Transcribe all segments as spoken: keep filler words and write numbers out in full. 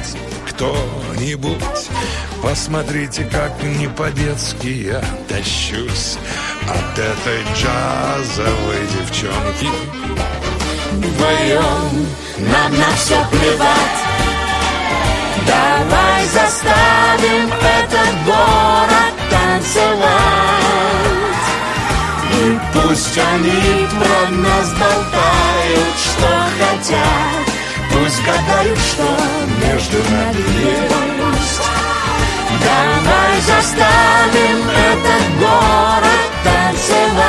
танцевать кто-нибудь. Посмотрите, как не по-детски я тащусь от этой джазовой девчонки. Вдвоем нам на все плевать. Давай заставим этот город танцевать. И пусть они про нас болтают, что хотят. Пусть гадают, что между нами есть. Давай заставим этот город танцевать.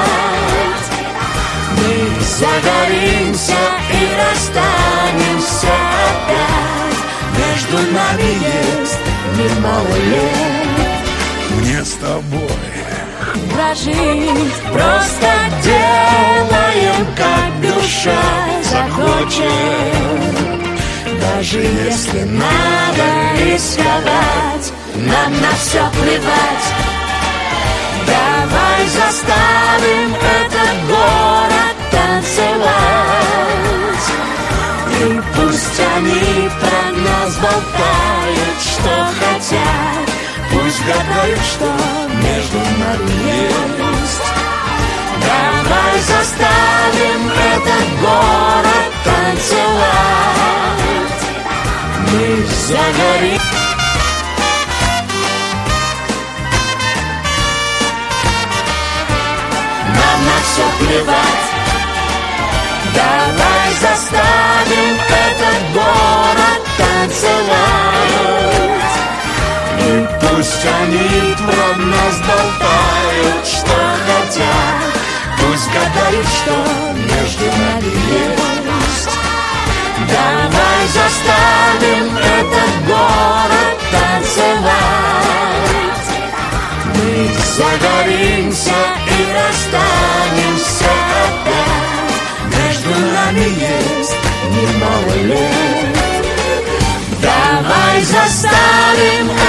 Мы загоримся и расстанемся опять. Между нами есть немало лет. Мне с тобой прожить просто делаем, как душа захочет. Даже если надо рисковать, нам на все плевать. Давай заставим этот город танцевать. И пусть они про нас болтают, что хотят. Пусть гадают, что между нами есть. Давай заставим этот город танцевать. Мы загорим. Нам на все плевать. Давай заставим этот город танцевать. И пусть они про нас болтают, что хотят. Пусть гадают, что между нами есть. Давай заставим этот город танцевать. Мы загоримся и расстанемся опять. Между нами есть немало лет. Давай заставим